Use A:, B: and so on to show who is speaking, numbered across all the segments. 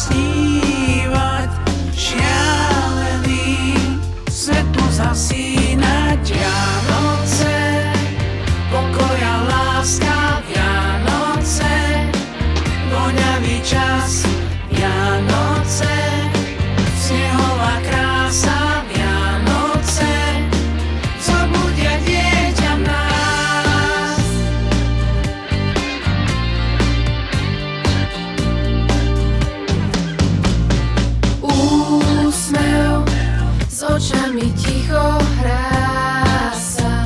A: snívať, šialený svetlo zasínať. Vianoce, pokoj a láska, Vianoce, voňavý čas, Vianoce, snehová krása, Vianoce, zobudia dieťa v nás. Úsmev s očami ticho hrá sa,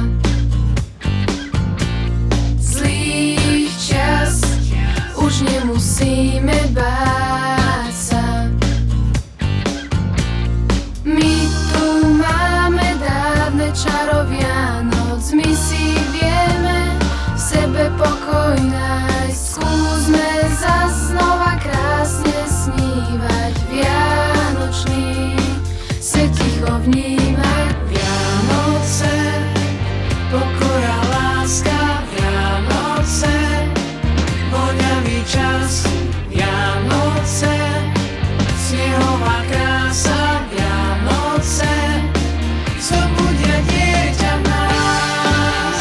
A: zlých čas už nemusíme báť sa. My tu máme dávne čaro Vianoc, my si vieme v sebe pokoj nájsť. Skúsme zas znova krásne snívať, vianočný svet ticho vnímať. Vianoce, pokoj a láska, Vianoce, voňavý čas, Vianoce, snehová krása, Vianoce, zobudia dieťa v nás.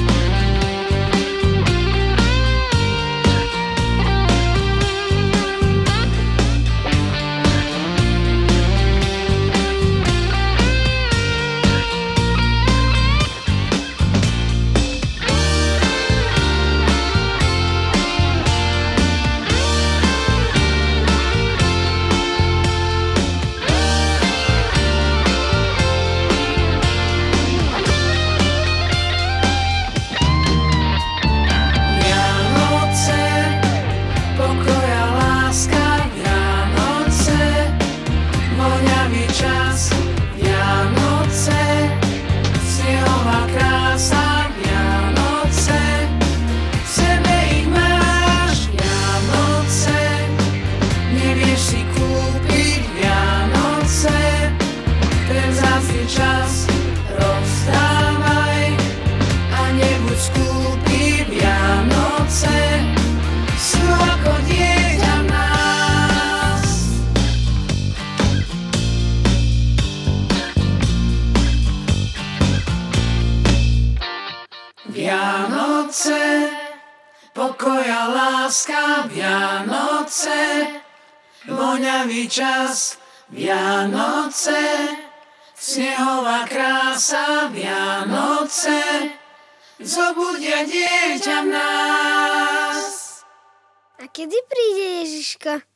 A: Vianoce, pokoj a láska, Vianoce, voňavý čas, Vianoce, snehová krása, Vianoce, v sebe ich máš, Vianoce, nevieš si kúpiť, Vianoce, ten vzácny čas rozdávaj a nebuď skúpy, Vianoce sú ako dieťa v nás. Vianoce, pokoj a láska, Vianoce, voňavý čas, Vianoce, snehová krása, Vianoce, zobudia dieťa v nás.
B: A kedy príde Ježiško?